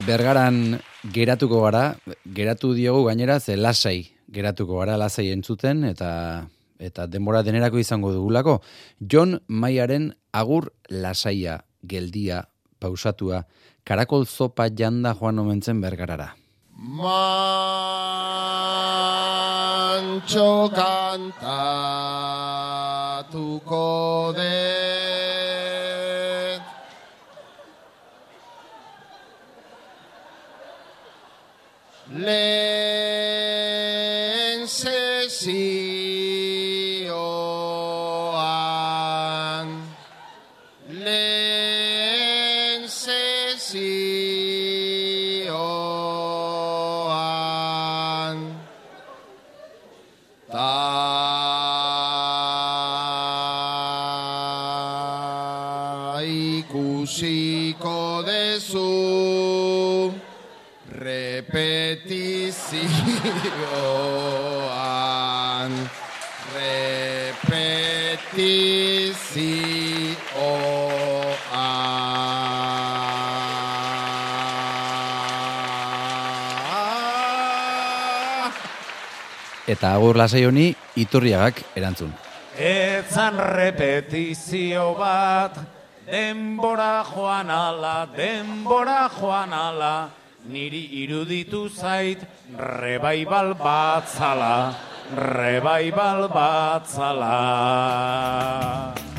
Bergaran geratuko gara, geratu diogu gainera, ze lasai geratuko gara, lasai entzuten, eta denbora denerako izango dugulako. Jon Maiaren agur lasaia, geldia, pausatua, karakol zopa janda joan omentzen Bergarara. Mantxo kantatuko det, lehen sesioan, lehen sesioan, ta ikusiko dezu repetizioan, Eta agur lasai honi Iturriagak erantzun. Etzan repetizio bat, denbora joan ala, niri iruditu zait revival bat zala.